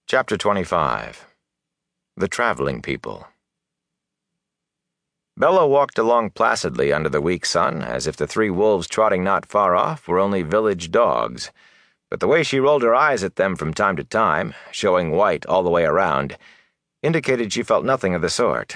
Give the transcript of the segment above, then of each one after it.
Chapter 25. The Traveling People. Bella walked along placidly under the weak sun, as if the three wolves trotting not far off were only village dogs, but the way she rolled her eyes at them from time to time, showing white all the way around, indicated she felt nothing of the sort.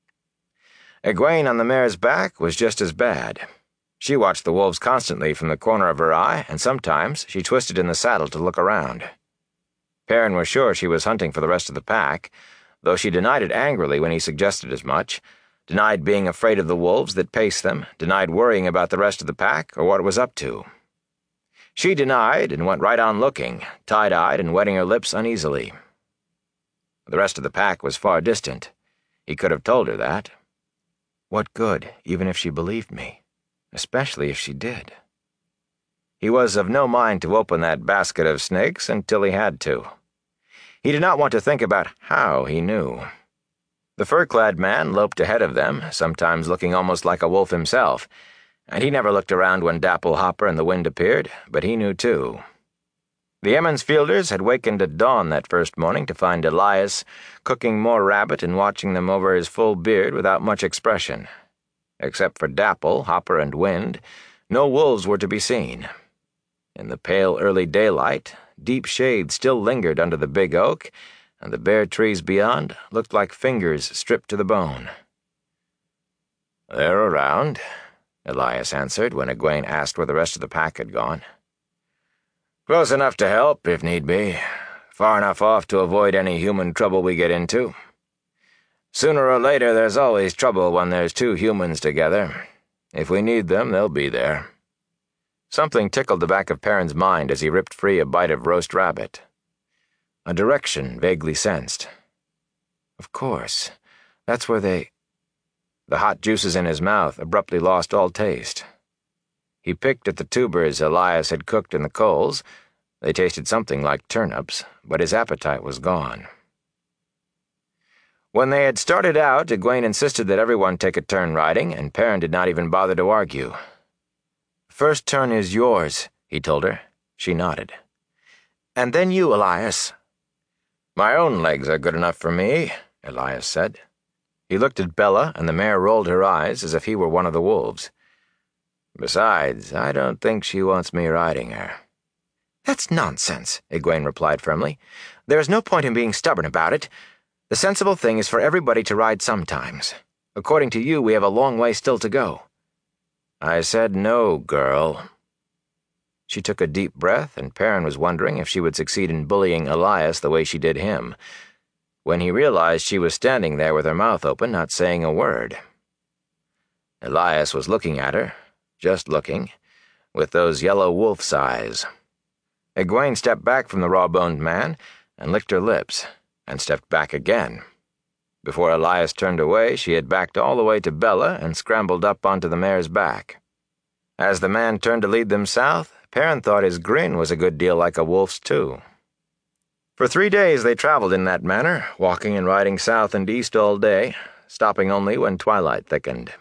Egwene on the mare's back was just as bad. She watched the wolves constantly from the corner of her eye, and sometimes she twisted in the saddle to look around. Perrin was sure she was hunting for the rest of the pack, though she denied it angrily when he suggested as much, denied being afraid of the wolves that paced them, denied worrying about the rest of the pack or what it was up to. She denied and went right on looking, tight-eyed and wetting her lips uneasily. The rest of the pack was far distant. He could have told her that. What good, even if she believed me, especially if she did? He was of no mind to open that basket of snakes until he had to. He did not want to think about how he knew. The fur-clad man loped ahead of them, sometimes looking almost like a wolf himself, and he never looked around when Dapple, Hopper, and the Wind appeared, but he knew too. The Emmons Fielders had wakened at dawn that first morning to find Elias cooking more rabbit and watching them over his full beard without much expression. Except for Dapple, Hopper, and Wind, no wolves were to be seen. In the pale early daylight, deep shade still lingered under the big oak, and the bare trees beyond looked like fingers stripped to the bone. "They're around," Elias answered when Egwene asked where the rest of the pack had gone. "Close enough to help, if need be. Far enough off to avoid any human trouble we get into. Sooner or later there's always trouble when there's two humans together. If we need them, they'll be there." Something tickled the back of Perrin's mind as he ripped free a bite of roast rabbit. A direction vaguely sensed. Of course, that's where they... The hot juices in his mouth abruptly lost all taste. He picked at the tubers Elias had cooked in the coals. They tasted something like turnips, but his appetite was gone. When they had started out, Egwene insisted that everyone take a turn riding, and Perrin did not even bother to argue. "First turn is yours," he told her. She nodded. "And then you, Elias." "My own legs are good enough for me," Elias said. He looked at Bella, and the mare rolled her eyes as if he were one of the wolves. "Besides, I don't think she wants me riding her." "That's nonsense," Egwene replied firmly. "There is no point in being stubborn about it. The sensible thing is for everybody to ride sometimes. According to you, we have a long way still to go." "I said no, girl." She took a deep breath, and Perrin was wondering if she would succeed in bullying Elias the way she did him, when he realized she was standing there with her mouth open, not saying a word. Elias was looking at her, just looking, with those yellow wolf's eyes. Egwene stepped back from the raw-boned man and licked her lips, and stepped back again. Before Elias turned away, she had backed all the way to Bella and scrambled up onto the mare's back. As the man turned to lead them south, Perrin thought his grin was a good deal like a wolf's, too. For 3 days they traveled in that manner, walking and riding south and east all day, stopping only when twilight thickened.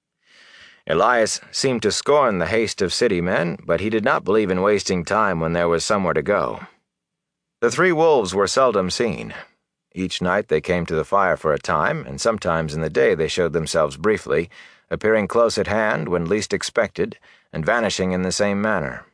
Elias seemed to scorn the haste of city men, but he did not believe in wasting time when there was somewhere to go. The three wolves were seldom seen. Each night they came to the fire for a time, and sometimes in the day they showed themselves briefly, appearing close at hand when least expected, and vanishing in the same manner.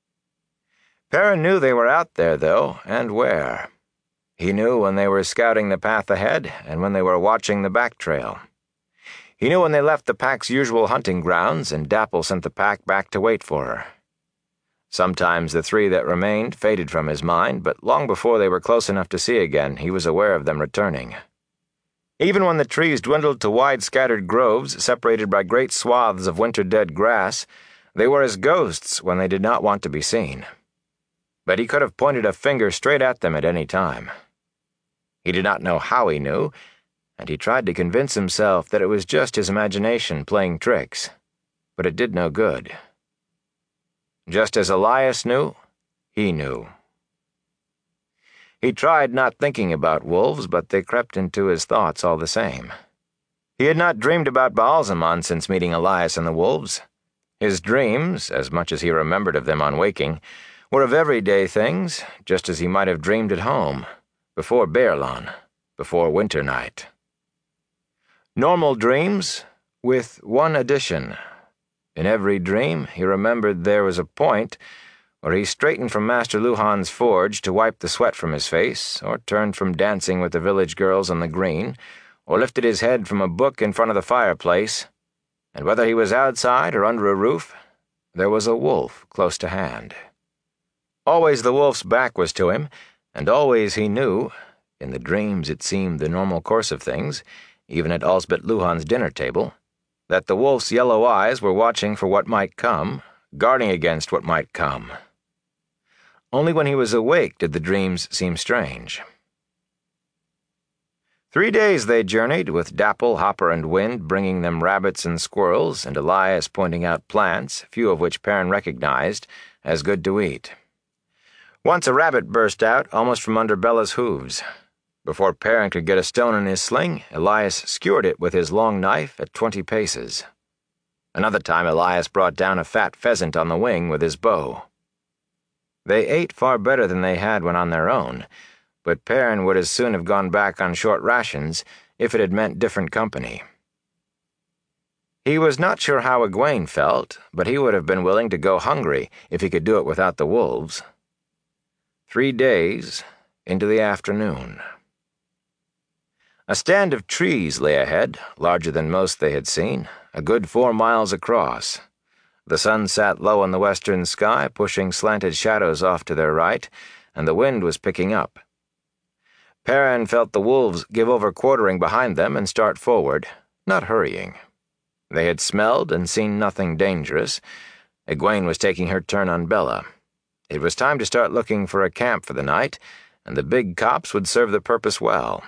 Perrin knew they were out there, though, and where. He knew when they were scouting the path ahead, and when they were watching the back trail. He knew when they left the pack's usual hunting grounds, and Dapple sent the pack back to wait for her. Sometimes the three that remained faded from his mind, but long before they were close enough to see again, he was aware of them returning. Even when the trees dwindled to wide scattered groves separated by great swaths of winter-dead grass, they were as ghosts when they did not want to be seen. But he could have pointed a finger straight at them at any time. He did not know how he knew, and he tried to convince himself that it was just his imagination playing tricks, but it did no good. Just as Elias knew, he knew. He tried not thinking about wolves, but they crept into his thoughts all the same. He had not dreamed about Baalzamon since meeting Elias and the wolves. His dreams, as much as he remembered of them on waking, were of everyday things, just as he might have dreamed at home, before Bearlawn, before winter night. Normal dreams, with one addition. In every dream, he remembered there was a point where he straightened from Master Luhan's forge to wipe the sweat from his face, or turned from dancing with the village girls on the green, or lifted his head from a book in front of the fireplace, and whether he was outside or under a roof, there was a wolf close to hand. Always the wolf's back was to him, and always he knew, in the dreams it seemed the normal course of things, even at Alsbeth Luhan's dinner table, that the wolf's yellow eyes were watching for what might come, guarding against what might come. Only when he was awake did the dreams seem strange. 3 days they journeyed, with Dapple, Hopper, and Wind bringing them rabbits and squirrels, and Elias pointing out plants, few of which Perrin recognized, as good to eat. Once a rabbit burst out, almost from under Bella's hooves. Before Perrin could get a stone in his sling, Elias skewered it with his long knife at 20 paces. Another time Elias brought down a fat pheasant on the wing with his bow. They ate far better than they had when on their own, but Perrin would as soon have gone back on short rations if it had meant different company. He was not sure how Egwene felt, but he would have been willing to go hungry if he could do it without the wolves. 3 days into the afternoon. A stand of trees lay ahead, larger than most they had seen, a good 4 miles across. The sun sat low in the western sky, pushing slanted shadows off to their right, and the wind was picking up. Perrin felt the wolves give over quartering behind them and start forward, not hurrying. They had smelled and seen nothing dangerous. Egwene was taking her turn on Bella. It was time to start looking for a camp for the night, and the big copse would serve the purpose well.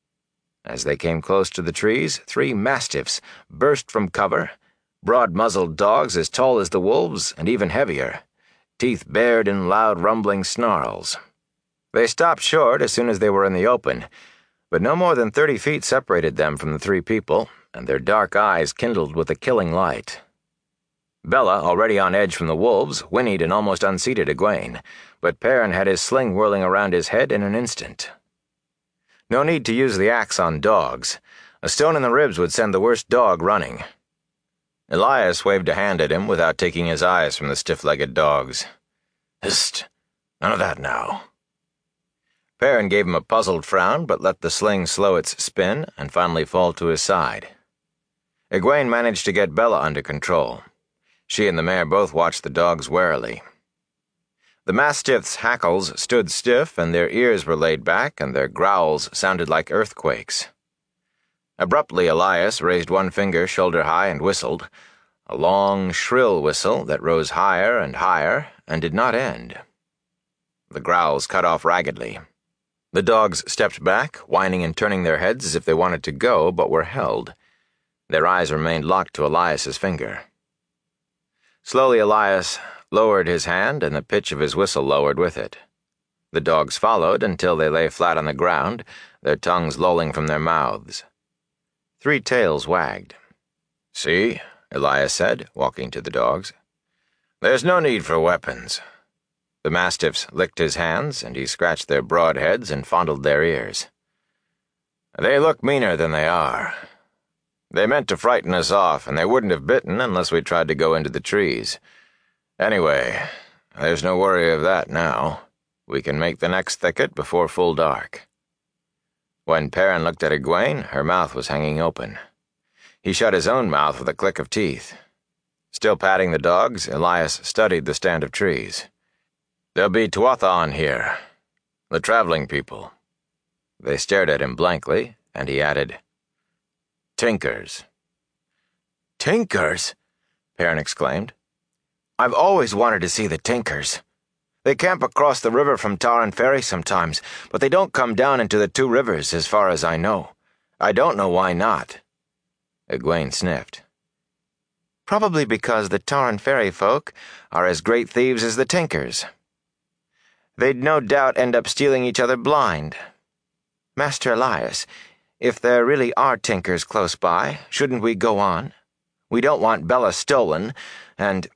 As they came close to the trees, 3 mastiffs burst from cover, broad-muzzled dogs as tall as the wolves and even heavier, teeth bared in loud rumbling snarls. They stopped short as soon as they were in the open, but no more than 30 feet separated them from the 3 people, and their dark eyes kindled with a killing light. Bella, already on edge from the wolves, whinnied and almost unseated Egwene, but Perrin had his sling whirling around his head in an instant. No need to use the axe on dogs. A stone in the ribs would send the worst dog running. Elias waved a hand at him without taking his eyes from the stiff-legged dogs. "Hist! None of that now." Perrin gave him a puzzled frown, but let the sling slow its spin and finally fall to his side. Egwene managed to get Bella under control. She and the mare both watched the dogs warily. The mastiffs' hackles stood stiff, and their ears were laid back, and their growls sounded like earthquakes. Abruptly, Elias raised one finger shoulder-high and whistled, a long, shrill whistle that rose higher and did not end. The growls cut off raggedly. The dogs stepped back, whining and turning their heads as if they wanted to go, but were held. Their eyes remained locked to Elias's finger. Slowly Elias lowered his hand, and the pitch of his whistle lowered with it. The dogs followed until they lay flat on the ground, their tongues lolling from their mouths. 3 tails wagged. "See," Elias said, walking to the dogs. "There's no need for weapons." The mastiffs licked his hands, and he scratched their broad heads and fondled their ears. "They look meaner than they are. They meant to frighten us off, and they wouldn't have bitten unless we tried to go into the trees. Anyway, there's no worry of that now. We can make the next thicket before full dark." When Perrin looked at Egwene, her mouth was hanging open. He shut his own mouth with a click of teeth. Still patting the dogs, Elias studied the stand of trees. "There'll be Tuatha on here. The traveling people." They stared at him blankly, and he added, "Tinkers." "Tinkers?" Perrin exclaimed. "I've always wanted to see the Tinkers. They camp across the river from Tarn Ferry sometimes, but they don't come down into the 2 rivers as far as I know. I don't know why not." Egwene sniffed. "Probably because the Tarn Ferry folk are as great thieves as the Tinkers. They'd no doubt end up stealing each other blind. Master Elias, if there really are Tinkers close by, shouldn't we go on? We don't want Bella stolen, and...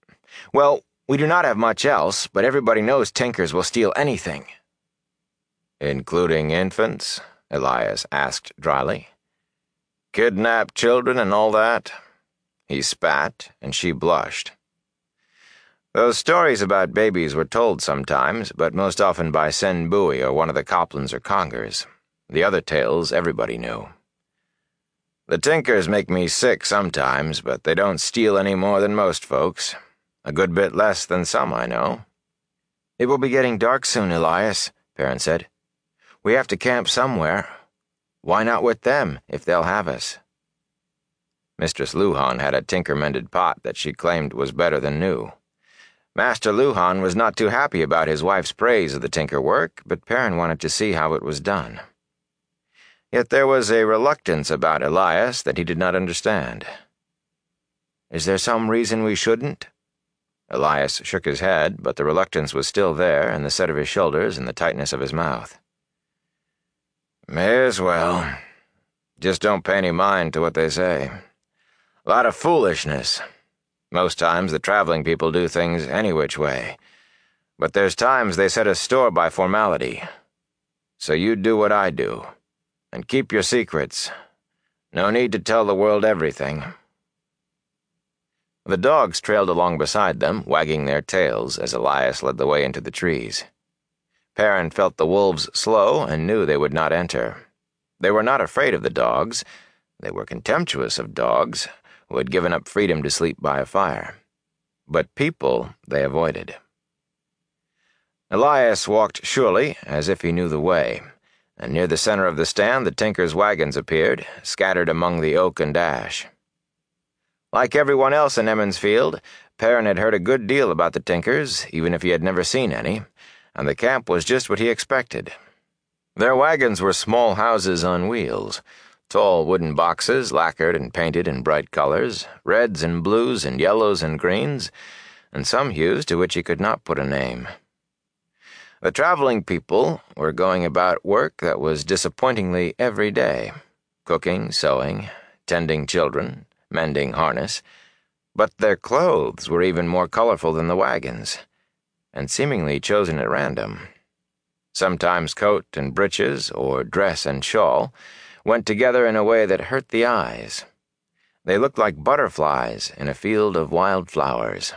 well, we do not have much else, but everybody knows Tinkers will steal anything." Including infants? Elias asked dryly. Kidnapped children and all that? He spat, and she blushed. Those stories about babies were told sometimes, but most often by Sen Bui or one of the Coplans or Congers. The other tales everybody knew. The Tinkers make me sick sometimes, but they don't steal any more than most folks. A good bit less than some I know. It will be getting dark soon, Elias, Perrin said. We have to camp somewhere. Why not with them, if they'll have us? Mistress Luhan had a tinker-mended pot that she claimed was better than new. Master Luhan was not too happy about his wife's praise of the tinker work, but Perrin wanted to see how it was done. Yet there was a reluctance about Elias that he did not understand. Is there some reason we shouldn't? Elias shook his head, but the reluctance was still there in the set of his shoulders and the tightness of his mouth. May as well. Just don't pay any mind to what they say. A lot of foolishness. Most times the traveling people do things any which way. But there's times they set a store by formality. So you do what I do. And keep your secrets. No need to tell the world everything. The dogs trailed along beside them, wagging their tails as Elias led the way into the trees. Perrin felt the wolves slow and knew they would not enter. They were not afraid of the dogs. They were contemptuous of dogs, who had given up freedom to sleep by a fire. But people they avoided. Elias walked surely, as if he knew the way, and near the center of the stand the tinkers' wagons appeared, scattered among the oak and ash. Like everyone else in Emmons Field, Perrin had heard a good deal about the tinkers, even if he had never seen any, and the camp was just what he expected. Their wagons were small houses on wheels, tall wooden boxes lacquered and painted in bright colors, reds and blues and yellows and greens, and some hues to which he could not put a name. The traveling people were going about work that was disappointingly every day, cooking, sewing, tending children, mending harness, but their clothes were even more colorful than the wagons, and seemingly chosen at random. Sometimes coat and breeches, or dress and shawl, went together in a way that hurt the eyes. They looked like butterflies in a field of wild flowers.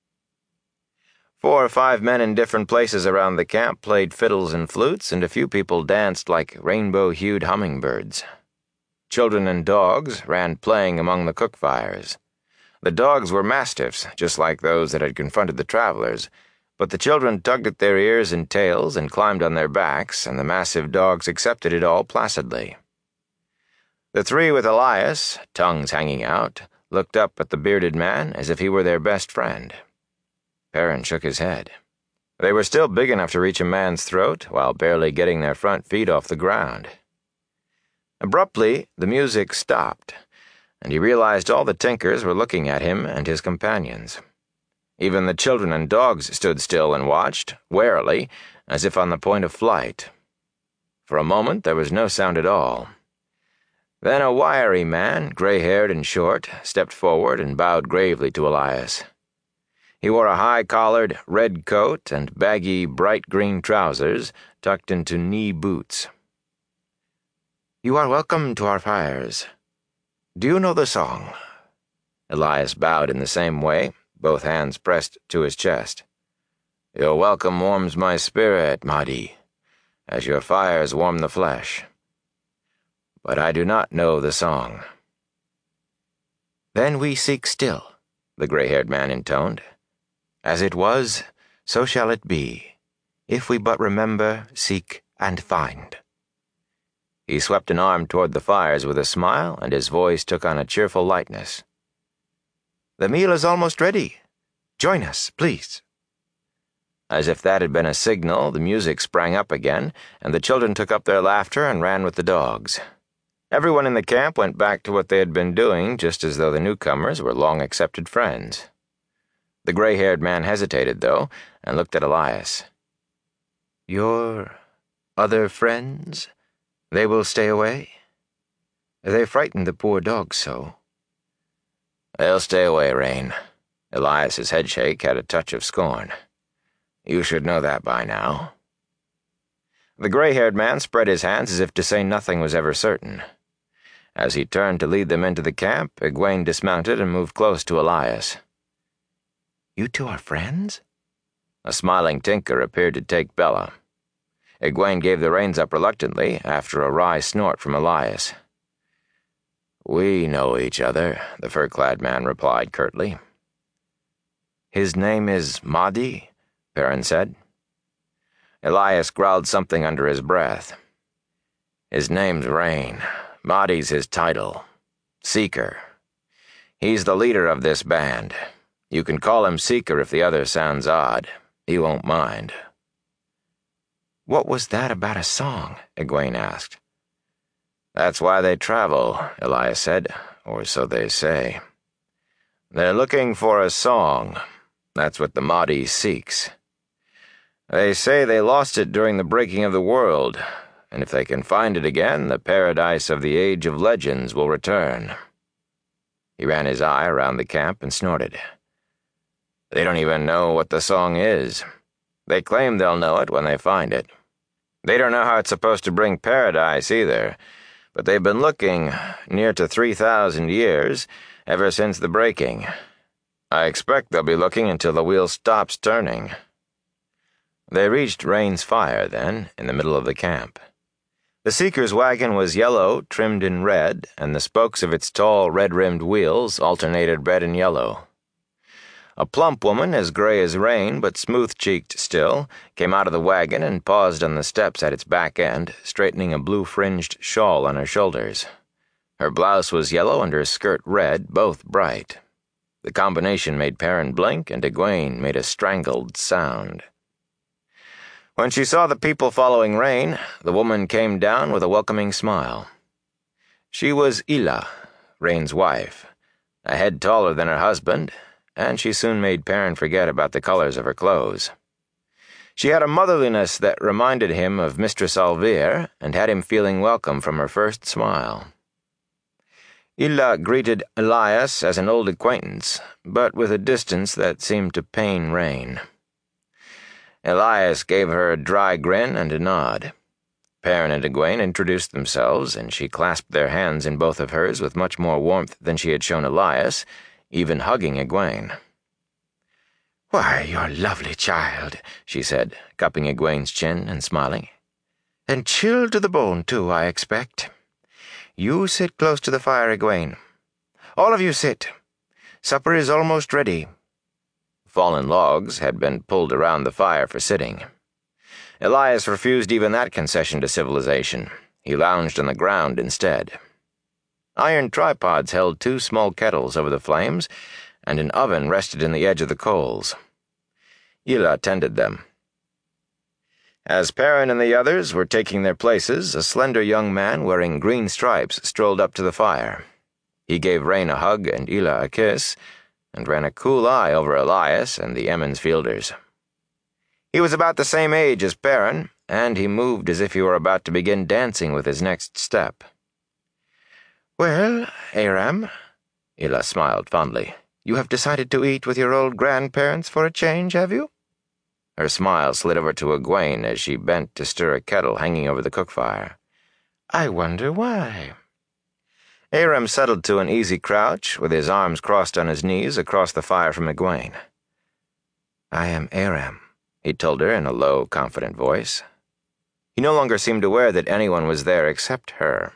4 or 5 men in different places around the camp played fiddles and flutes, and a few people danced like rainbow-hued hummingbirds. Children and dogs ran playing among the cook fires. The dogs were mastiffs, just like those that had confronted the travelers, but the children tugged at their ears and tails and climbed on their backs, and the massive dogs accepted it all placidly. The 3 with Elias, tongues hanging out, looked up at the bearded man as if he were their best friend. Perrin shook his head. They were still big enough to reach a man's throat while barely getting their front feet off the ground. Abruptly, the music stopped, and he realized all the tinkers were looking at him and his companions. Even the children and dogs stood still and watched, warily, as if on the point of flight. For a moment there was no sound at all. Then a wiry man, gray-haired and short, stepped forward and bowed gravely to Elias. He wore a high-collared, red coat and baggy, bright green trousers tucked into knee boots. You are welcome to our fires. Do you know the song? Elias bowed in the same way, both hands pressed to his chest. Your welcome warms my spirit, Mahdi, as your fires warm the flesh. But I do not know the song. Then we seek still, the gray-haired man intoned. As it was, so shall it be, if we but remember, seek, and find. He swept an arm toward the fires with a smile, and his voice took on a cheerful lightness. The meal is almost ready. Join us, please. As if that had been a signal, the music sprang up again, and the children took up their laughter and ran with the dogs. Everyone in the camp went back to what they had been doing, just as though the newcomers were long-accepted friends. The gray-haired man hesitated, though, and looked at Elias. Your other friends? They will stay away? They frightened the poor dogs so. They'll stay away, Rain. Elias's headshake had a touch of scorn. You should know that by now. The gray-haired man spread his hands as if to say nothing was ever certain. As he turned to lead them into the camp, Egwene dismounted and moved close to Elias. "You two are friends?" A smiling tinker appeared to take Bella. Egwene gave the reins up reluctantly after a wry snort from Elias. "We know each other," the fur-clad man replied curtly. "His name is Mahdi?" Perrin said. Elias growled something under his breath. "His name's Rain. Mahdi's his title. Seeker. He's the leader of this band. You can call him Seeker if the other sounds odd. He won't mind." "What was that about a song?" Egwene asked. "That's why they travel," Elias said, "or so they say. They're looking for a song. That's what the Mahdi seeks. They say they lost it during the breaking of the world, and if they can find it again, the paradise of the Age of Legends will return." He ran his eye around the camp and snorted. "They don't even know what the song is. They claim they'll know it when they find it. They don't know how it's supposed to bring paradise either, but they've been looking near to 3,000 years, ever since the breaking. I expect they'll be looking until the wheel stops turning." They reached Rain's fire, then, in the middle of the camp. The Seeker's wagon was yellow, trimmed in red, and the spokes of its tall, red-rimmed wheels alternated red and yellow. A plump woman, as gray as Rain, but smooth-cheeked still, came out of the wagon and paused on the steps at its back end, straightening a blue-fringed shawl on her shoulders. Her blouse was yellow and her skirt red, both bright. The combination made Perrin blink, and Egwene made a strangled sound. When she saw the people following Rain, the woman came down with a welcoming smile. She was Ila, Rain's wife, a head taller than her husband, and she soon made Perrin forget about the colors of her clothes. She had a motherliness that reminded him of Mistress Alvere and had him feeling welcome from her first smile. Ila greeted Elias as an old acquaintance, but with a distance that seemed to pain Rain. Elias gave her a dry grin and a nod. Perrin and Egwene introduced themselves, and she clasped their hands in both of hers with much more warmth than she had shown Elias, even hugging Egwene. "Why, you're a lovely child," she said, cupping Egwene's chin and smiling. "And chilled to the bone, too, I expect. You sit close to the fire, Egwene. All of you sit. Supper is almost ready." Fallen logs had been pulled around the fire for sitting. Elias refused even that concession to civilization. He lounged on the ground instead. Iron tripods held 2 small kettles over the flames, and an oven rested in the edge of the coals. Ila tended them. As Perrin and the others were taking their places, a slender young man wearing green stripes strolled up to the fire. He gave Rain a hug and Ila a kiss, and ran a cool eye over Elias and the Emmons Fielders. He was about the same age as Perrin, and he moved as if he were about to begin dancing with his next step. "Well, Aram," Ila smiled fondly, "you have decided to eat with your old grandparents for a change, have you?" Her smile slid over to Egwene as she bent to stir a kettle hanging over the cook fire. "I wonder why." Aram settled to an easy crouch, with his arms crossed on his knees across the fire from Egwene. "I am Aram," he told her in a low, confident voice. He no longer seemed aware that anyone was there except her.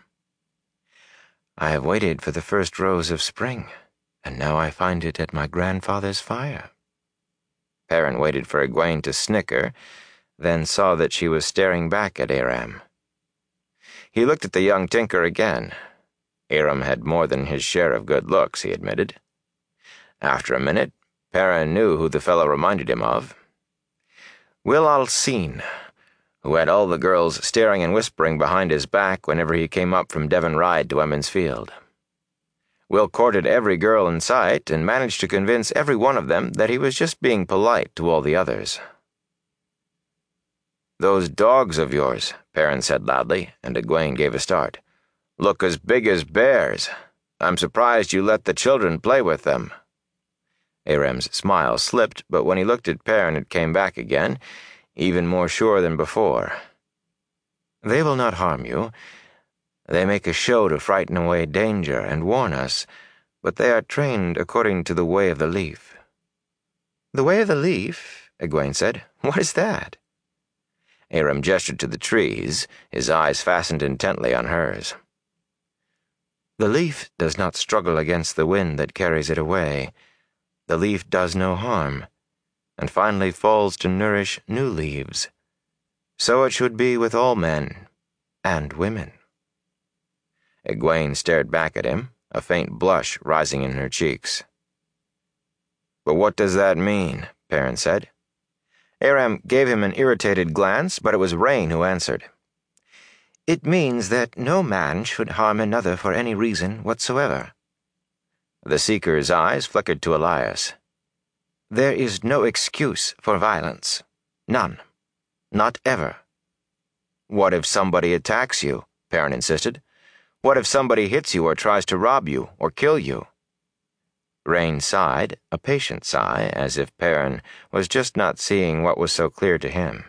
"I have waited for the first rose of spring, and now I find it at my grandfather's fire." Perrin waited for Egwene to snicker, then saw that she was staring back at Aram. He looked at the young tinker again. Aram had more than his share of good looks, he admitted. After a minute, Perrin knew who the fellow reminded him of. Will Alcine, who had all the girls staring and whispering behind his back whenever he came up from Devon Ride to Emmons Field. Will courted every girl in sight and managed to convince every one of them that he was just being polite to all the others. "Those dogs of yours," Perrin said loudly, and Egwene gave a start, "look as big as bears. I'm surprised you let the children play with them." Aram's smile slipped, but when he looked at Perrin it came back again, even more sure than before. They will not harm you. They make a show to frighten away danger and warn us, but they are trained according to the way of the leaf." "The way of the leaf?" Egwene said. "What is that?" Aram gestured to the trees, his eyes fastened intently on hers. "The leaf does not struggle against the wind that carries it away. The leaf does no harm, and finally falls to nourish new leaves. So it should be with all men and women." Egwene stared back at him, a faint blush rising in her cheeks. "But what does that mean?" Perrin said. Aram gave him an irritated glance, but it was Rain who answered. "It means that no man should harm another for any reason whatsoever." The Seeker's eyes flickered to Elias. "There is no excuse for violence. None. Not ever." "What if somebody attacks you?" Perrin insisted. "What if somebody hits you or tries to rob you or kill you?" Rain sighed, a patient sigh, as if Perrin was just not seeing what was so clear to him.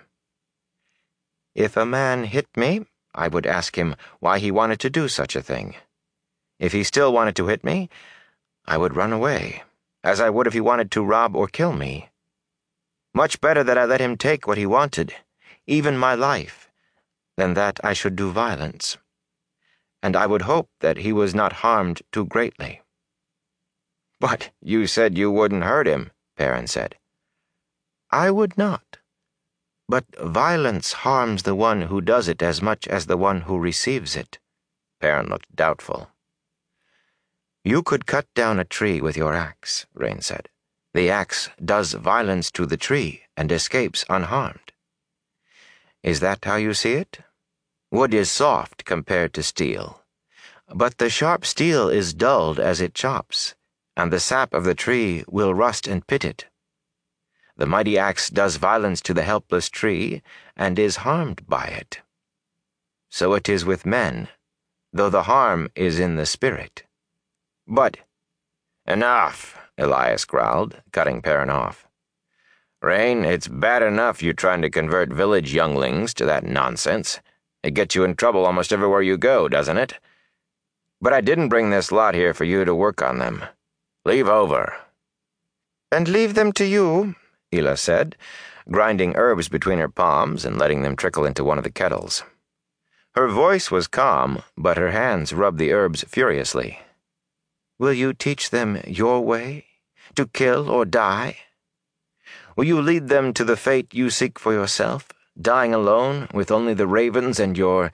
"If a man hit me, I would ask him why he wanted to do such a thing. If he still wanted to hit me, I would run away, as I would if he wanted to rob or kill me. Much better that I let him take what he wanted, even my life, than that I should do violence. And I would hope that he was not harmed too greatly." "But you said you wouldn't hurt him," Perrin said. "I would not. But violence harms the one who does it as much as the one who receives it." Perrin looked doubtful. "You could cut down a tree with your axe," Rain said. "The axe does violence to the tree and escapes unharmed. Is that how you see it? Wood is soft compared to steel, but the sharp steel is dulled as it chops, and the sap of the tree will rust and pit it. The mighty axe does violence to the helpless tree and is harmed by it. So it is with men, though the harm is in the spirit. But—" "Enough," Elias growled, cutting Perrin off. "Rain, it's bad enough you trying to convert village younglings to that nonsense. It gets you in trouble almost everywhere you go, doesn't it? But I didn't bring this lot here for you to work on them. Leave over." "And leave them to you," Ela said, grinding herbs between her palms and letting them trickle into one of the kettles. Her voice was calm, but her hands rubbed the herbs furiously. "Will you teach them your way, to kill or die? Will you lead them to the fate you seek for yourself, dying alone with only the ravens and your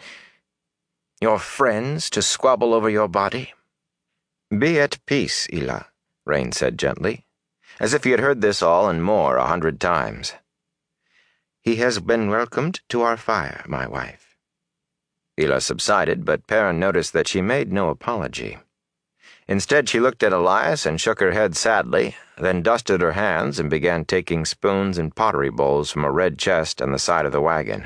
friends to squabble over your body?" "Be at peace, Ela," Rain said gently, as if he had heard this all and more 100 times. "He has been welcomed to our fire, my wife." Ela subsided, but Perrin noticed that she made no apology. Instead, she looked at Elias and shook her head sadly, then dusted her hands and began taking spoons and pottery bowls from a red chest on the side of the wagon.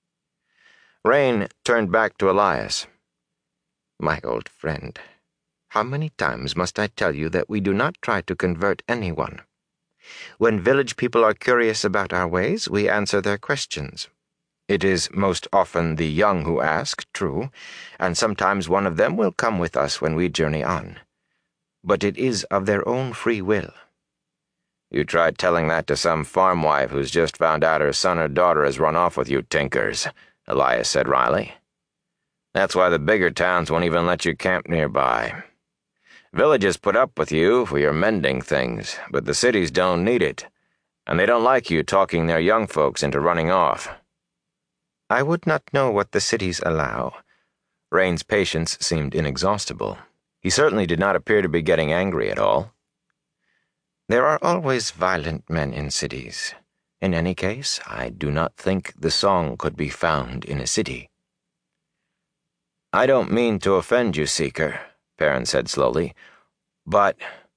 Rain turned back to Elias. "My old friend, how many times must I tell you that we do not try to convert anyone? When village people are curious about our ways, we answer their questions. It is most often the young who ask, true, and sometimes one of them will come with us when we journey on. But it is of their own free will." "You tried telling that to some farm wife who's just found out her son or daughter has run off with you tinkers," Elias said wryly. "That's why the bigger towns won't even let you camp nearby. Villages put up with you for your mending things, but the cities don't need it, and they don't like you talking their young folks into running off." "I would not know what the cities allow." Rain's patience seemed inexhaustible. He certainly did not appear to be getting angry at all. "There are always violent men in cities. In any case, I do not think the song could be found in a city." "I don't mean to offend you, Seeker," Perrin said slowly, "but,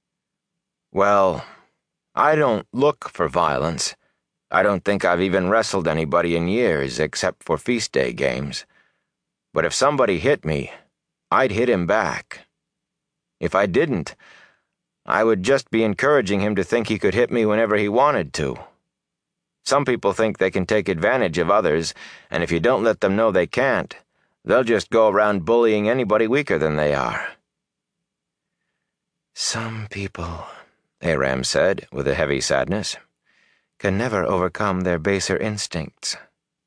well, I don't look for violence. I don't think I've even wrestled anybody in years except for feast day games. But if somebody hit me, I'd hit him back. If I didn't, I would just be encouraging him to think he could hit me whenever he wanted to." Some people think they can take advantage of others, and if you don't let them know they can't, they'll just go around bullying anybody weaker than they are." "Some people," Aram said with a heavy sadness, "can never overcome their baser instincts."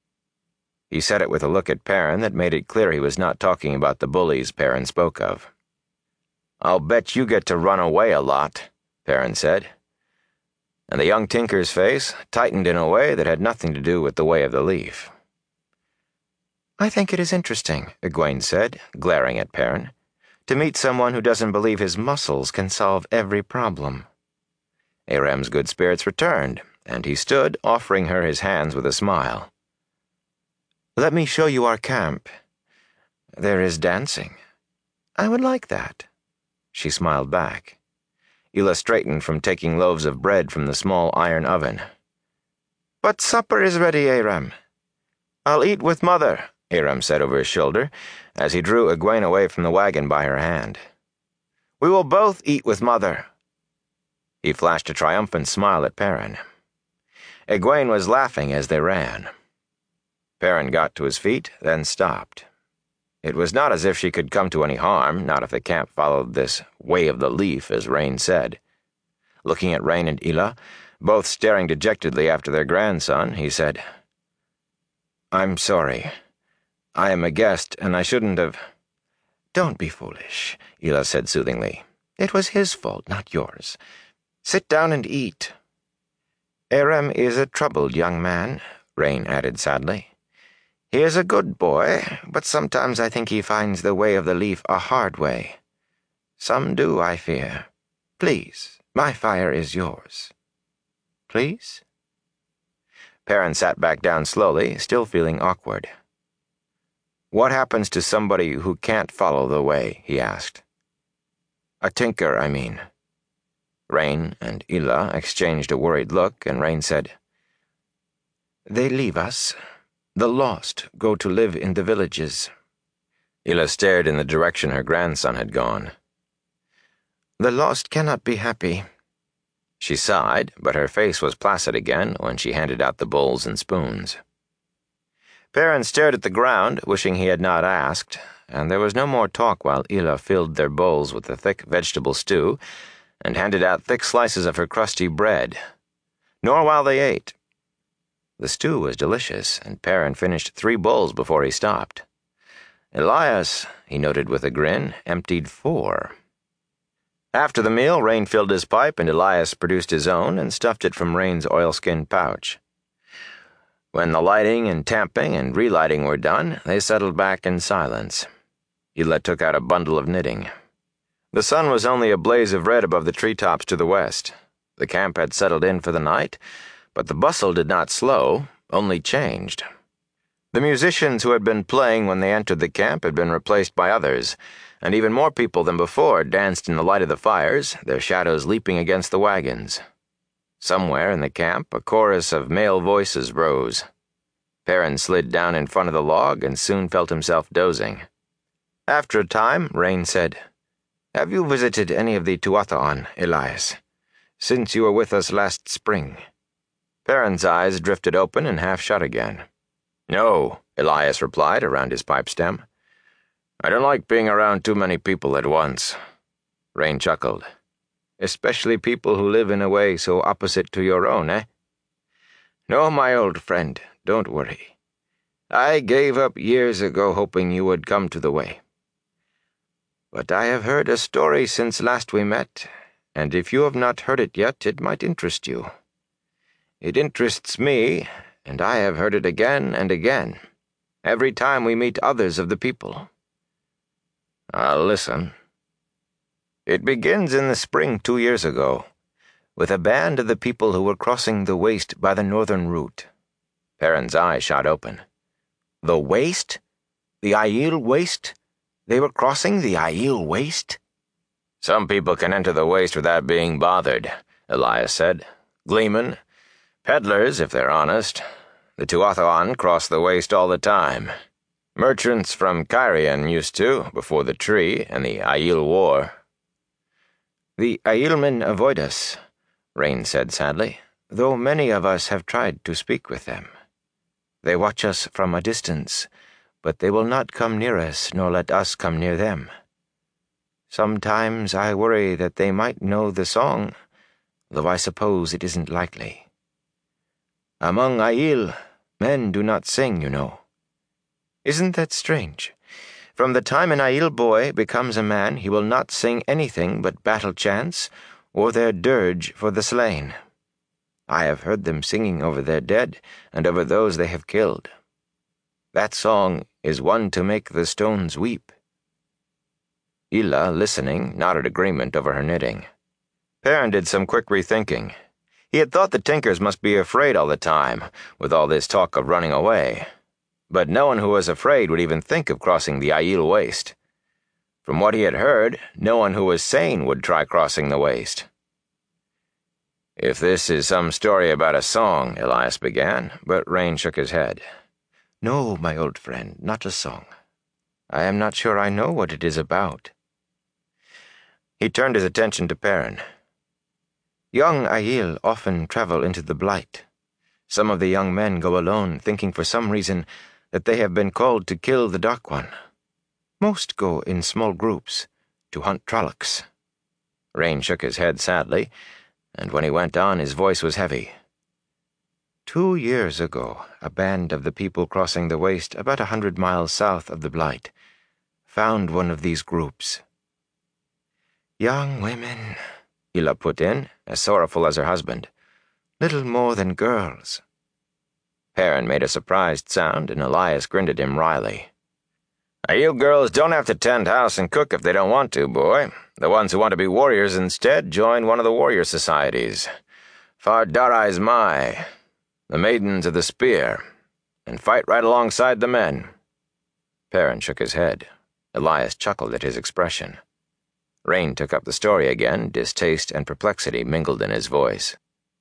He said it with a look at Perrin that made it clear he was not talking about the bullies Perrin spoke of. "I'll bet you get to run away a lot," Perrin said. And the young tinker's face tightened in a way that had nothing to do with the way of the leaf. "I think it is interesting," Egwene said, glaring at Perrin, "to meet someone who doesn't believe his muscles can solve every problem." Aram's good spirits returned, and he stood, offering her his hands with a smile. "Let me show you our camp. There is dancing. I would like that." She smiled back. Ila straightened from taking loaves of bread from the small iron oven. "But supper is ready, Aram." "I'll eat with Mother," Aram said over his shoulder, as he drew Egwene away from the wagon by her hand. "We will both eat with Mother." He flashed a triumphant smile at Perrin. Egwene was laughing as they ran. Perrin got to his feet, then stopped. It was not as if she could come to any harm, not if the camp followed this way of the leaf, as Rain said. Looking at Rain and Ila, both staring dejectedly after their grandson, he said, "I'm sorry. I am a guest, and I shouldn't have—" "Don't be foolish," Ila said soothingly. "It was his fault, not yours. Sit down and eat." "Aram is a troubled young man," Rain added sadly. "He is a good boy, but sometimes I think he finds the way of the leaf a hard way. Some do, I fear. Please, my fire is yours. Please?" Perrin sat back down slowly, still feeling awkward. "What happens to somebody who can't follow the way?" he asked. "A tinker, I mean." Rain and Ila exchanged a worried look, and Rain said, "They leave us. The lost go to live in the villages." Ila stared in the direction her grandson had gone. "The lost cannot be happy." She sighed, but her face was placid again when she handed out the bowls and spoons. Perrin stared at the ground, wishing he had not asked, and there was no more talk while Ila filled their bowls with the thick vegetable stew and handed out thick slices of her crusty bread, nor while they ate. The stew was delicious, and Perrin finished 3 bowls before he stopped. Elias, he noted with a grin, emptied 4. After the meal, Rain filled his pipe, and Elias produced his own and stuffed it from Rain's oilskin pouch. When the lighting and tamping and relighting were done, they settled back in silence. Ila took out a bundle of knitting. The sun was only a blaze of red above the treetops to the west. The camp had settled in for the night, but the bustle did not slow, only changed. The musicians who had been playing when they entered the camp had been replaced by others, and even more people than before danced in the light of the fires, their shadows leaping against the wagons. Somewhere in the camp, a chorus of male voices rose. Perrin slid down in front of the log and soon felt himself dozing. After a time, Rain said, "Have you visited any of the Tuatha'an, Elias, since you were with us last spring?" Perrin's eyes drifted open and half shut again. "No," Elias replied around his pipe stem. "I don't like being around too many people at once." Rain chuckled. "Especially people who live in a way so opposite to your own, eh?" "No, my old friend, don't worry. I gave up years ago hoping you would come to the way. But I have heard a story since last we met, and if you have not heard it yet, it might interest you. It interests me, and I have heard it again and again, every time we meet others of the people." "I'll listen." "It begins in the spring 2 years ago, with a band of the people who were crossing the waste by the northern route." Perrin's eye shot open. "The waste? The Aiel waste? They were crossing the Aiel waste?" "Some people can enter the waste without being bothered," Elias said. "Gleemen, peddlers, if they're honest. The Tuatha'an cross the waste all the time. Merchants from Cairhien used to, before the tree and the Aiel War." "The Aielmen avoid us," Rain said sadly. though many of us have tried to speak with them. They watch us from a distance, but they will not come near us nor let us come near them. Sometimes I worry that they might know the song, though I suppose it isn't likely. Among Aiel, men do not sing, you know. Isn't that strange? From the time an Aiel boy becomes a man, he will not sing anything but battle chants or their dirge for the slain. I have heard them singing over their dead and over those they have killed. That song is one to make the stones weep. Ila, listening, nodded agreement over her knitting. Perrin did some quick rethinking. He had thought the Tinkers must be afraid all the time, with all this talk of running away. But no one who was afraid would even think of crossing the Aiel Waste. From what he had heard, no one who was sane would try crossing the waste. If this is some story about a song, Elias began, but Rain shook his head. No, my old friend, not a song. I am not sure I know what it is about. He turned his attention to Perrin. Young Aiel often travel into the Blight. Some of the young men go alone, thinking for some reason that they have been called to kill the Dark One. Most go in small groups, to hunt Trollocs. Rain shook his head sadly, and when he went on, his voice was heavy. 2 years ago, a band of the people crossing the waste about 100 miles south of the Blight found one of these groups. Young women, Ila put in, as sorrowful as her husband. Little more than girls. Perrin made a surprised sound, and Elias grinned at him wryly. Aiel girls don't have to tend house and cook if they don't want to, boy. The ones who want to be warriors instead join one of the warrior societies. Far Darai's Mai, the Maidens of the Spear, and fight right alongside the men. Perrin shook his head. Elias chuckled at his expression. Rain took up the story again, distaste and perplexity mingled in his voice.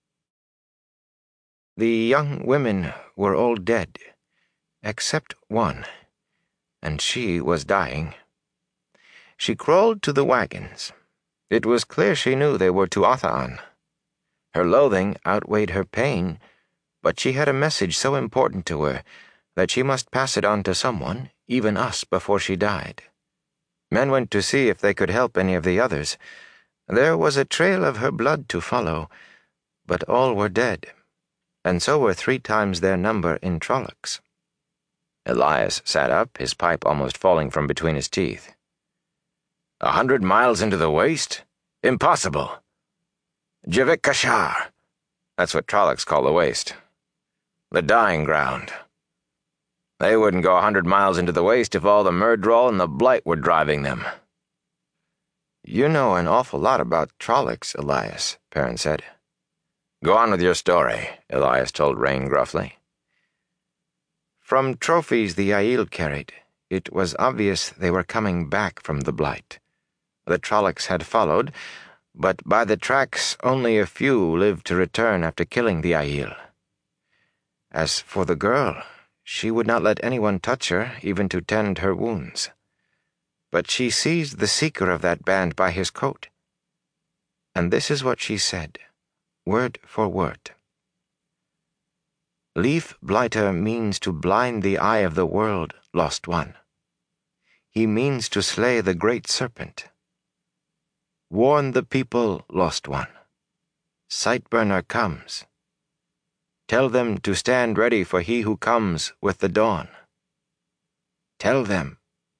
The young women were all dead, except one, and she was dying. She crawled to the wagons. It was clear she knew they were Tuatha'an. Her loathing outweighed her pain, but she had a message so important to her that she must pass it on to someone, even us, before she died. Men went to see if they could help any of the others. There was a trail of her blood to follow, but all were dead, and so were 3 times their number in Trollocs. Elias sat up, his pipe almost falling from between his teeth. 100 miles into the waste? Impossible. Javik Kashar. That's what Trollocs call the waste. The dying ground. They wouldn't go 100 miles into the waste if all the Myrddraal and the Blight were driving them. You know an awful lot about Trollocs, Elias, Perrin said. Go on with your story, Elias told Rain gruffly. From trophies the Aiel carried, it was obvious they were coming back from the Blight. The Trollocs had followed, but by the tracks only a few lived to return after killing the Aiel. As for the girl, she would not let anyone touch her, even to tend her wounds. But she seized the seeker of that band by his coat. And this is what she said, word for word. Leaf Blighter means to blind the eye of the world, Lost One. He means to slay the great serpent. Warn the people, Lost One. Sightburner comes. Tell them to stand ready for he who comes with the dawn. Tell them.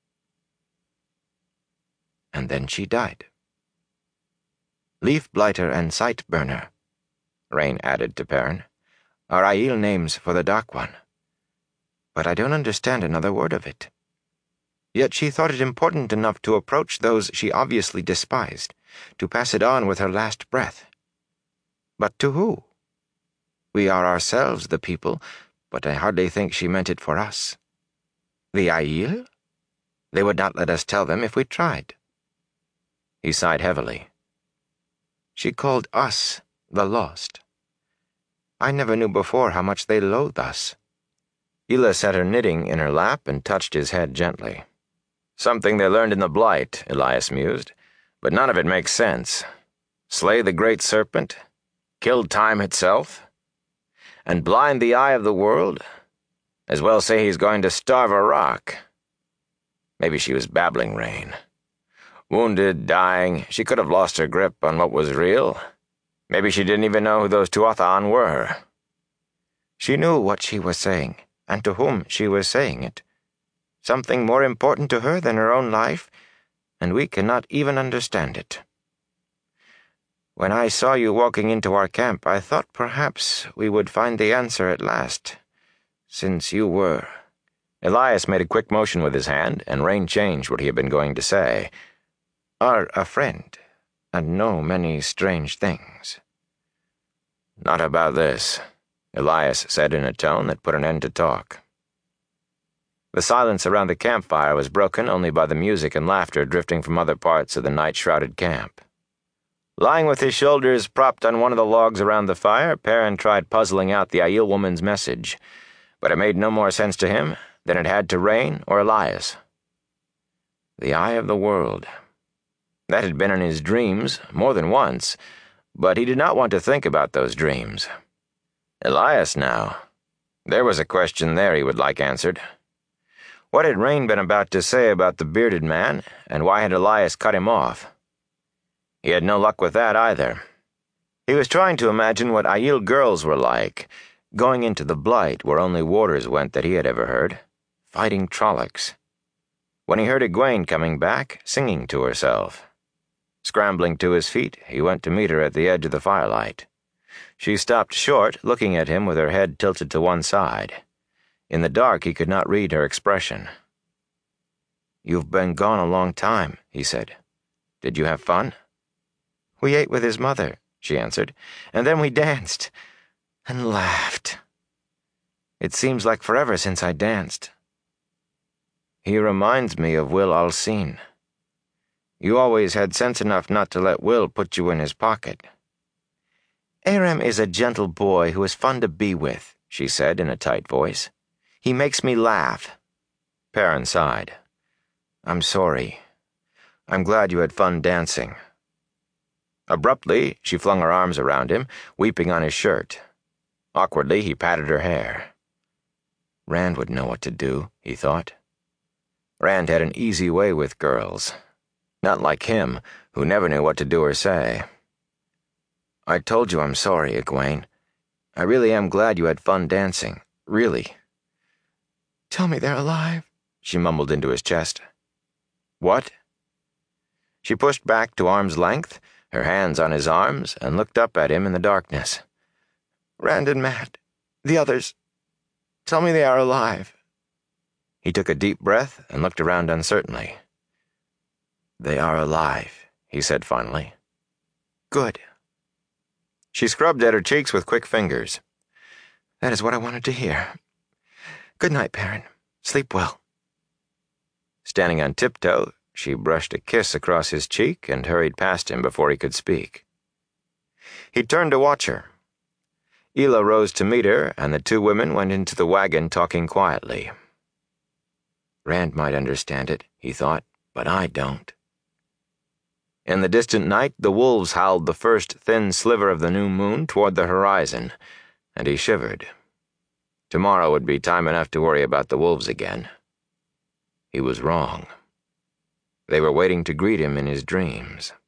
And then she died. Leaf Blighter and Sightburner, Rain added to Perrin, are Aiel names for the Dark One. But I don't understand another word of it. Yet she thought it important enough to approach those she obviously despised, to pass it on with her last breath. But to who? We are ourselves the people, but I hardly think she meant it for us. The Aiel? They would not let us tell them if we tried. He sighed heavily. She called us the Lost. I never knew before how much they loathe us. Ila set her knitting in her lap and touched his head gently. Something they learned in the Blight, Elias mused, but none of it makes sense. Slay the great serpent? Kill time itself? And blind the eye of the world? As well say he's going to starve a rock. Maybe she was babbling Rain. Wounded, dying, she could have lost her grip on what was real. Maybe she didn't even know who those Tuatha were. She knew what she was saying, and to whom she was saying it. Something more important to her than her own life, and we cannot even understand it. When I saw you walking into our camp, I thought perhaps we would find the answer at last, since you were. Elias made a quick motion with his hand, and Rain changed what he had been going to say. Are a friend, and know many strange things. Not about this, Elias said in a tone that put an end to talk. The silence around the campfire was broken only by the music and laughter drifting from other parts of the night-shrouded camp. Lying with his shoulders propped on one of the logs around the fire, Perrin tried puzzling out the Aiel woman's message, but it made no more sense to him than it had to Rain or Elias. The eye of the world. That had been in his dreams more than once, but he did not want to think about those dreams. Elias now. There was a question there he would like answered. What had Rain been about to say about the bearded man, and why had Elias cut him off? He had no luck with that either. He was trying to imagine what Aiel girls were like, going into the Blight where only warders went that he had ever heard, fighting Trollocs. When he heard Egwene coming back, singing to herself. Scrambling to his feet, he went to meet her at the edge of the firelight. She stopped short, looking at him with her head tilted to one side. In the dark, he could not read her expression. "You've been gone a long time," he said. "Did you have fun?" "We ate with his mother," she answered, "and then we danced and laughed. It seems like forever since I danced." "He reminds me of Will Alcine. You always had sense enough not to let Will put you in his pocket." "Aram is a gentle boy who is fun to be with," she said in a tight voice. "He makes me laugh." Perrin sighed. "I'm sorry. I'm glad you had fun dancing." Abruptly, she flung her arms around him, weeping on his shirt. Awkwardly, he patted her hair. Rand would know what to do, he thought. Rand had an easy way with girls. Not like him, who never knew what to do or say. "I told you I'm sorry, Egwene. I really am glad you had fun dancing. Really." "Tell me they're alive," she mumbled into his chest. "What?" She pushed back to arm's length, her hands on his arms, and looked up at him in the darkness. "Rand and Mat, the others, tell me they are alive." He took a deep breath and looked around uncertainly. "They are alive," he said finally. "Good." She scrubbed at her cheeks with quick fingers. "That is what I wanted to hear. Good night, Perrin. Sleep well." Standing on tiptoe, she brushed a kiss across his cheek and hurried past him before he could speak. He turned to watch her. Ela rose to meet her, and the two women went into the wagon talking quietly. Rand might understand it, he thought, but I don't. In the distant night, the wolves howled the first thin sliver of the new moon toward the horizon, and he shivered. Tomorrow would be time enough to worry about the wolves again. He was wrong. They were waiting to greet him in his dreams.